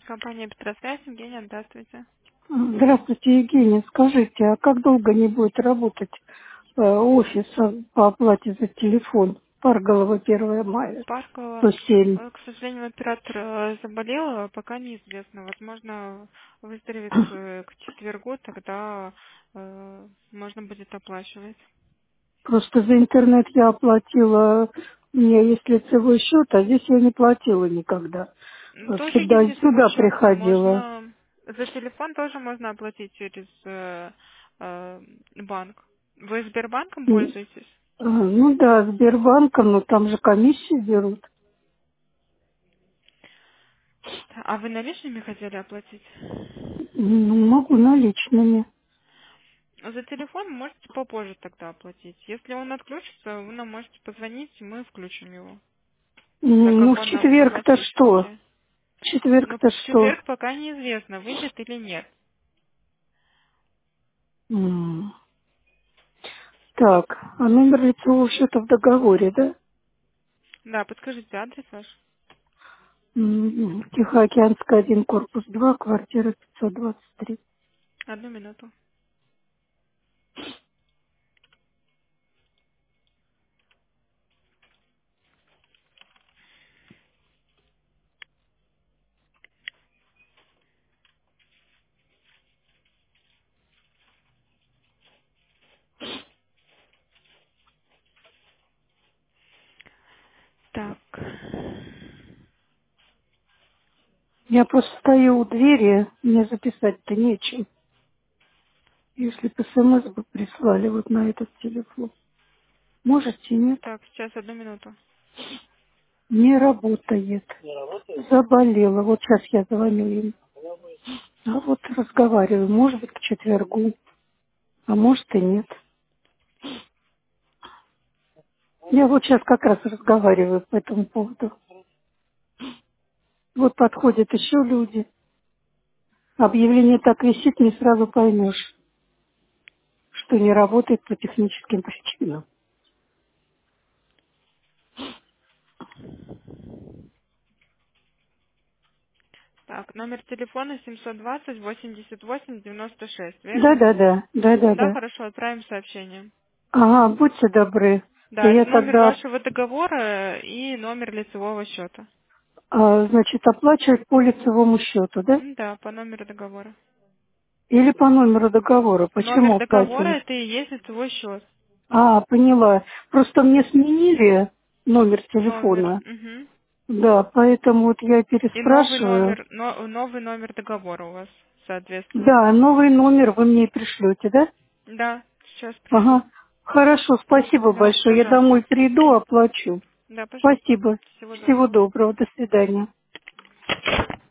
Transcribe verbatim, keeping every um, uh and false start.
Компания Петросвязь, Евгения, здравствуйте. Здравствуйте, Евгения. Скажите, а как долго не будет работать э, офис а, по оплате за телефон? Парголова первое мая, Паркова, сто семь. э, к сожалению, оператор э, заболел, а пока неизвестно. Возможно, выздоровеет к, к четвергу, тогда э, можно будет оплачивать. Просто за интернет я оплатила, у меня есть лицевой счет, а здесь я не платила никогда. М, Э, Тоже Всегда есть лицевой сюда счет, э, приходила. можно за телефон тоже можно оплатить через э, э, банк. Вы Сбербанком М, пользуетесь? а, Ну да, Сбербанком, но там же комиссию берут. А вы наличными хотели оплатить? Ну, могу наличными. За телефон можете попозже тогда оплатить. Если он отключится, вы нам можете позвонить, и мы включим его. Так М, Ну, как в он на четверг-то что? автоматически. В Но четверг-то в что? четверг пока неизвестно, выйдет или нет. М. Так, а номер лицевого счета в договоре, да? Да, подскажите адрес ваш. М, Тихоокеанская, один, корпус два, квартира пятьсот двадцать три. Одну минуту. Так. Я просто стою у двери, мне записать-то нечем. Если бы смс бы прислали вот на этот телефон. Можете, нет? Так, сейчас одну минуту. Не работает. Заболела. Вот сейчас я звоню им. А вот разговариваю. Может быть, к четвергу. А может и нет. Я вот сейчас как раз разговариваю по этому поводу. Вот подходят еще люди. Объявление так висит, не сразу поймешь, что не работает по техническим причинам. Так, номер телефона семьсот двадцать восемьдесят восемь девяносто шесть, верно? Да-да-да, Да, да-да-да. хорошо, отправим сообщение. Ага, будьте добры. Да, Я это номер тогда, вашего договора и номер лицевого счета. а, значит, оплачивать по лицевому счету, да? М, Да, по номеру договора. Или по номеру договора. Номер Почему договора оплачивать? это и есть лицевой счет. А, поняла. Просто мне сменили номер Номер. телефона. Мгм. Да, поэтому вот я И новый переспрашиваю. номер, но- новый номер договора у вас, соответственно. Да, новый номер вы мне пришлете, да? Да, сейчас пришлю. Ага. Хорошо, спасибо Да, большое. Я пожалуйста. домой приду, оплачу. Да, пожалуйста. Спасибо. Всего Всего доброго. доброго. До свидания.